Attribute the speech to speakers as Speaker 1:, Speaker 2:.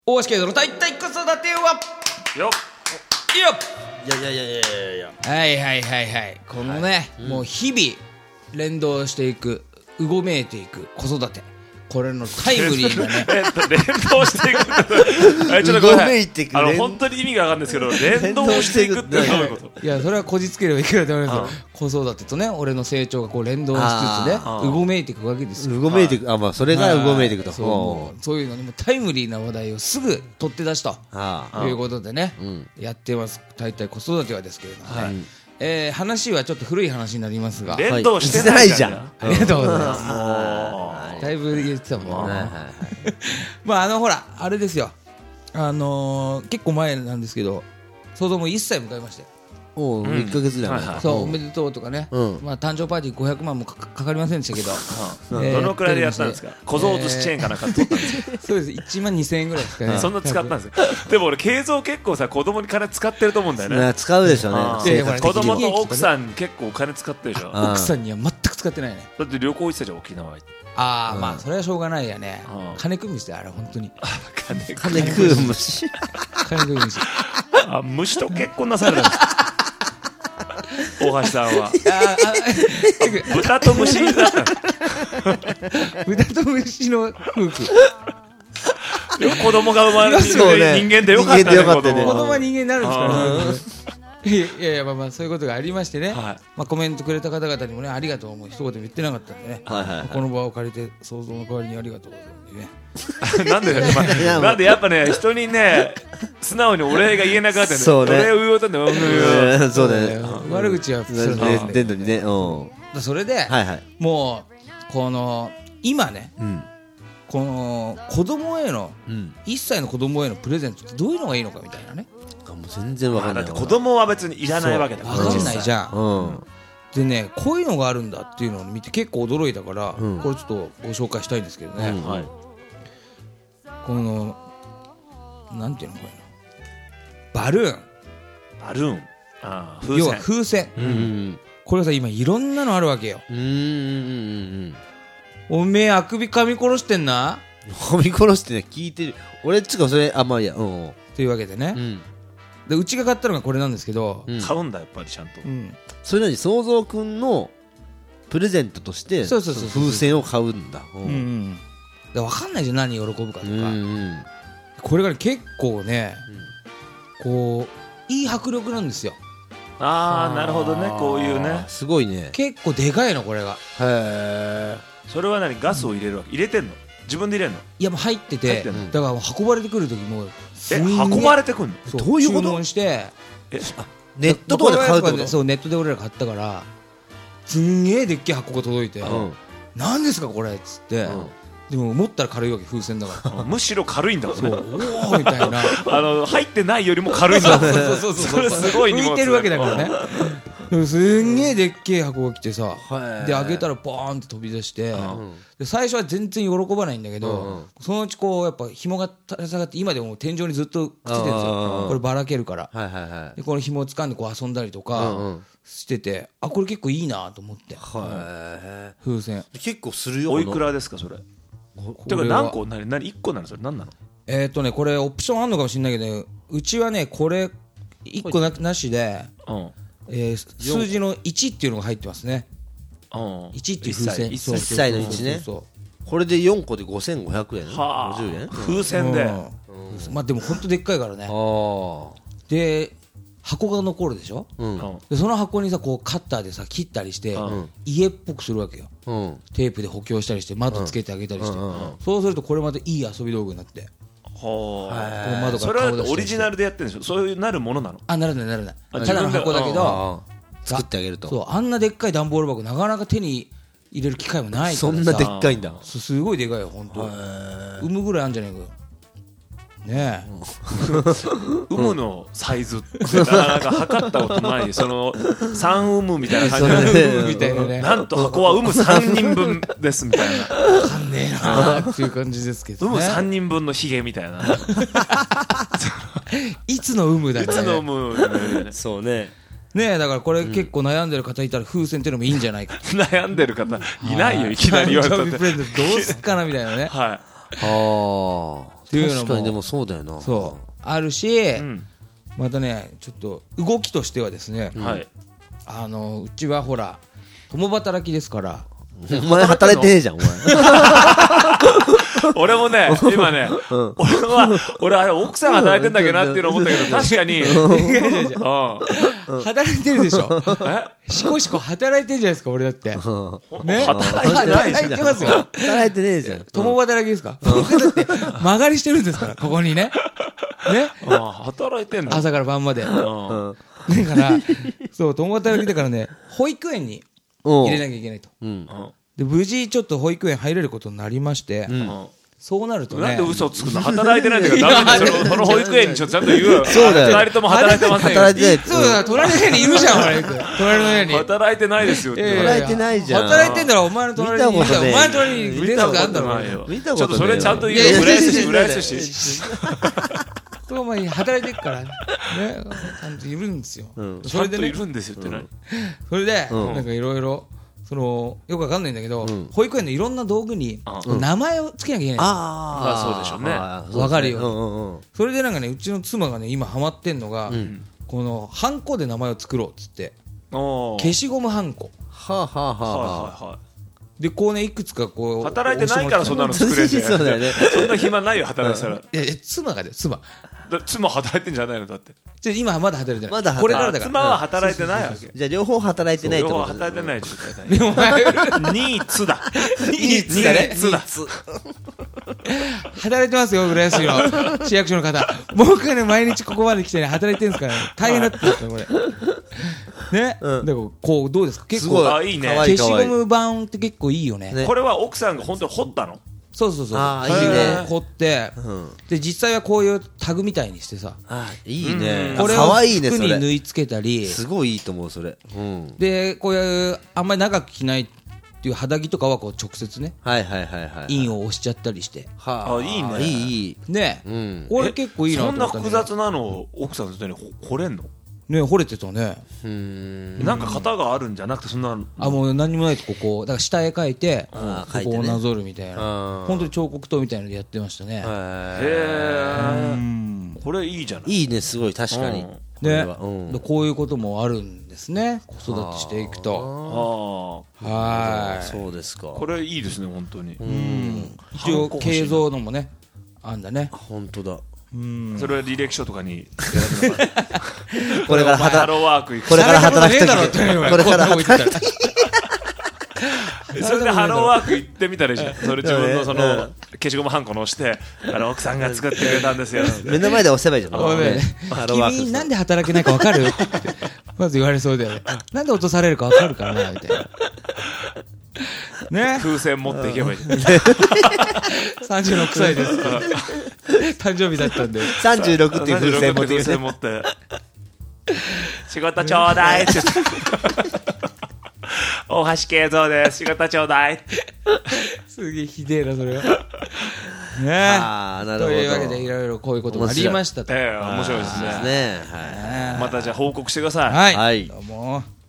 Speaker 1: 大橋家の大体子育ては
Speaker 2: よっ
Speaker 1: いやはいこのね、もう日々連動していくうごめいていく子育て、これのタイムリーなね
Speaker 2: 連動していくちょっとごめんなさい、本当に意味がわかんないですけど、連動していくってどういうこと？
Speaker 1: いや、それはこじつければいくらでもありますよ。子育てとね、俺の成長がこう連動しつつね、うごめいていくわけですよ。
Speaker 3: うごめいていく、まあそれがうごめいていくと、
Speaker 1: そういうのにもタイムリーな話題をすぐ取って出しということでね、やってます。大体子育てはですけれどもね、話はちょっと古い話になりますが、
Speaker 2: 連動してないじゃん。
Speaker 1: ありがとうございます。だいぶ言ってたもんね。まあほらあれですよ、結構前なんですけど、子供1歳迎えまして、
Speaker 3: お1ヶ月ぐらい前、
Speaker 1: そうおめでとうとかね、まあ誕生パーティー500万もかかりませんでしたけど、
Speaker 2: どのくらいでやったんですか？小僧寿司チェーンかなんか取ったんですか？
Speaker 1: そうです、1万2000円ぐらいですかね。
Speaker 2: そんな使ったんですよ。でも俺慶三結構さ、子供に金使ってると思うんだよね。
Speaker 3: 使うでしょうね。
Speaker 2: 子供と奥さん結構お金使ってるでしょ。
Speaker 1: 奥さんには全く使ってないね。
Speaker 2: だって旅行行ってたじゃん、沖縄行って。
Speaker 1: ああ、まあそれはしょうがないやね。金食う虫だよあれ、本当に。
Speaker 3: 金食う虫。
Speaker 1: 金食う虫。
Speaker 2: 虫と結婚なされたんですか？大橋さんは豚と虫だった
Speaker 1: 豚と虫の夫婦。
Speaker 2: 子供が生まれる人間でよかったね。
Speaker 1: 子供は人間になるんですからね。いやまあそういうことがありましてね、まあコメントくれた方々にもね、ありがとうも一言言ってなかったんでね、この場を借りて想像の代わりにありがとうございますね。
Speaker 2: なんでやっぱね、人にね素直にお礼が言えなかったんで、お礼を言おうとね、
Speaker 3: そうね、
Speaker 1: 悪口は
Speaker 3: 出んのにね。
Speaker 1: それでもうこの今ね、この子供への1歳の子供へのプレゼントってどういうのがいいのかみたいなね。
Speaker 3: もう全然わかんない。
Speaker 2: だって子供は別にいらないわけだから。
Speaker 1: わかんないじゃん。でね、こういうのがあるんだっていうのを見て結構驚いたから、これちょっとご紹介したいんですけどね。このなんていうの、これバルーン、要は風船。これさ、今いろんなのあるわけよ。おめえあくび噛み殺してんな。
Speaker 3: 噛み殺してね、聞いてる。俺っちがそれ、まあいいや。
Speaker 1: というわけでね、でうちが買ったのがこれなんですけど、
Speaker 2: 買うんだやっぱりちゃんと。
Speaker 3: それなに想像くんのプレゼントとして風船を買うんだ。
Speaker 1: 分かんないじゃん、何喜ぶかとか。これが結構ね、こういい迫力なんですよ。
Speaker 2: なるほどね、こういうね、
Speaker 3: すごいね。
Speaker 1: 結構でかいのこれが。
Speaker 3: へえ。
Speaker 2: それは何、ガスを入れるわけ？入れてんの？自分で入れんの？い
Speaker 1: や、もう入ってて、だから運ばれてくる時も
Speaker 2: 運ばれてくるの？
Speaker 1: どういうこと？注文して
Speaker 3: ネットとかで買うってこと？
Speaker 1: そう、ネットで俺ら買ったから、すんげえでっけえ箱が届いて、何ですかこれっつって、でも持ったら軽いわけ、風船だから。
Speaker 2: むしろ軽いんだもんね。
Speaker 1: おおみたいな。
Speaker 2: 入ってないよりも軽いんだもん。それすごい荷物。
Speaker 1: 浮いてるわけだからね。すんげえでっけえ箱が来てさ、で開けたらボーンって飛び出して、で最初は全然喜ばないんだけど、そのうちこうやっぱ紐が垂れ下がって、今でも天井にずっとくっついてるんですよ。こればらけるから。でこの紐を掴んでこう遊んだりとかしてて、これ結構いいなと思って。風船
Speaker 3: 結構するよ。
Speaker 2: おいくらですかそれ？てか何個？何1個なの？それ何なの？
Speaker 1: これオプションあんのかもしれないけど、うちはねこれ1個なしで、数字の1っていうのが入ってますね。1っていう風船。
Speaker 3: 1歳の1ね。これで4個で5500円。50円。
Speaker 2: 風船で。
Speaker 1: まあでもほんとでっかいからね。で箱が残るでしょ。でその箱にさ、こうカッターでさ切ったりして家っぽくするわけよ。テープで補強したりして窓つけてあげたりして、そうするとこれまたいい遊び道具になって。
Speaker 2: それはオリジナルでやってるんでしょ？そういうなるものなの？
Speaker 1: なるない。ただの箱だけど
Speaker 3: 作ってあげると。
Speaker 1: そう、あんなでっかい段ボール箱なかなか手に入れる機会もないからさ。
Speaker 3: そんなでっかいんだ。
Speaker 1: すごいでかいよ本当。産むぐらいあるんじゃないかよねえ。
Speaker 2: 産むのサイズってなかなか測ったことない。その3産むみたいな感じで、なんと箱は産む3人分ですみたいな。
Speaker 1: わかんねえなっていう感じですけどね。
Speaker 2: 産む3人分のヒゲみたいな。
Speaker 1: いつの産むだね。
Speaker 2: いつの産む。
Speaker 3: そうね。
Speaker 1: ねえ、だからこれ結構悩んでる方いたら風船っていうのもいいんじゃないか。
Speaker 2: 悩んでる方いないよ、いきなり言われたって。
Speaker 1: どうすっかなみたいなね。
Speaker 2: はい。
Speaker 1: っていうの
Speaker 3: 確かにでも
Speaker 1: も
Speaker 3: そうだよな。
Speaker 1: そうあるし、またねちょっと動きとしてはですね、
Speaker 2: はい。
Speaker 1: うちはほら共働きですから。
Speaker 3: お前働いてねえじゃん、お前。
Speaker 2: 俺もね、今ね、俺あれ奥さん働いてんだっけなっていうの思ったけど、確かに。
Speaker 1: 働いてるでしょ。しこしこ働いてるじゃないですか、俺だって。ね。
Speaker 2: 働
Speaker 1: いてますよ。
Speaker 3: 働いてねえじゃん。
Speaker 1: 共働きですか。僕だって間借りしてるんですから、ここにね。ね。
Speaker 2: 働いてんの。
Speaker 1: 朝から晩まで。だから、そう、共働きだからね、保育園に入れなきゃいけないと。で、無事ちょっと保育園入れることになりまして、そうなるとね。
Speaker 2: なんで嘘をつくの？働いてないんだからダメだよ。その保育園にちゃんと言うよ。
Speaker 3: そうだよ。
Speaker 2: 二人とも働いてませんよ。
Speaker 3: 働いてない。
Speaker 1: そうだ、隣の部屋にいるじゃん、俺。隣の部屋に。
Speaker 2: 働いてないですよ。
Speaker 3: 働いてないじゃん。
Speaker 1: 働いてんだろ、お前の隣に。お前の隣にデスクがあんだろ。
Speaker 3: 見たことない。
Speaker 2: ちょっとそれちゃんと言うよ。浦安市。
Speaker 1: お前働いてるからね、ちゃんといるんですよ。
Speaker 2: それでいるんですよって何？
Speaker 1: それでなんかいろいろよくわかんないんだけど、保育園のいろんな道具に名前をつけなきゃいけない。
Speaker 2: ああ、そうでしょうね。
Speaker 1: わかるよ。それでなんかね、うちの妻がね今ハマってんのが、このハンコで名前を作ろうっつって、消しゴムハンコ。
Speaker 3: はあはあはあ。
Speaker 1: でこうねいくつかこう
Speaker 2: 働いてないからそんなの作れんじゃん。
Speaker 3: そうだよね。
Speaker 2: そんな暇ないよ働いてたら。
Speaker 1: いや妻がね
Speaker 2: 妻働いてんじゃないのだって。
Speaker 1: 今はまだ働いてない。
Speaker 3: まだ
Speaker 1: これからだから。
Speaker 2: 妻は働いてないわけ。
Speaker 3: じゃあ両方働いてないってこと。
Speaker 2: 両方働いてない状態だ。ニーツだ。
Speaker 1: ニーツだね。働いてますよ浦安市の市役所の方。僕がね毎日ここまで来てね働いてるんですからね。大変だったんですよこれ。ね。だからこうどうですか。結構
Speaker 2: いいね。
Speaker 1: 消しゴム版って結構いいよね。
Speaker 2: これは奥さんが本当に彫ったの？
Speaker 1: そうそうそう。
Speaker 3: ああいいね。
Speaker 1: 凝って、で実際はこういうタグみたいにしてさ。
Speaker 3: あいいね。
Speaker 1: これを服に縫い付けたり。
Speaker 3: すごいいいと思うそれ。
Speaker 1: でこういうあんまり長く着ないっていう肌着とかはこう直接ね。インを押しちゃったりして。
Speaker 2: あいいね。
Speaker 3: いい
Speaker 1: ね。これ結構いいなと思った。
Speaker 2: そんな複雑なのを奥さんの人に彫れんの？
Speaker 1: ね惚れてたね。
Speaker 2: なんか型があるんじゃなくてそんな
Speaker 1: もう何もないとここだから下絵描いてここをなぞるみたいな本当に彫刻刀みたいなのでやってましたね。へ
Speaker 2: え。これいいじゃない。
Speaker 3: いいねすごい確かに。
Speaker 1: ねこういうこともあるんですね子育てしていくと。はい
Speaker 3: そうですか。
Speaker 2: これいいですね本当に。
Speaker 1: 一応形像のもねあんだね。
Speaker 3: 本当だ。
Speaker 2: それは履歴書とかに
Speaker 3: これから
Speaker 2: ハローワーク行く。
Speaker 3: これから働くときこれから働く
Speaker 2: それでハローワーク行ってみたらいいじゃん。それ自分のその消しゴムハンコの押して奥さんが作ってくれたんですよ。
Speaker 3: 目の前で押せばいいじゃん。
Speaker 1: 君なんで働けないか分かるってまず言われそうだよね。なんで落とされるか分かるからなみたいなね。
Speaker 2: 風船持っていけばいいじゃん。
Speaker 1: 36歳です誕生日だったんで
Speaker 3: 36っていう風船持って
Speaker 2: 仕事ちょうだいって大橋慶三です仕事ちょうだい
Speaker 1: すげえひでえなそれはね。というわけでいろいろこういうこともありましたと。
Speaker 2: 面白いですね。またじゃあ報告してください。
Speaker 1: はいどうも。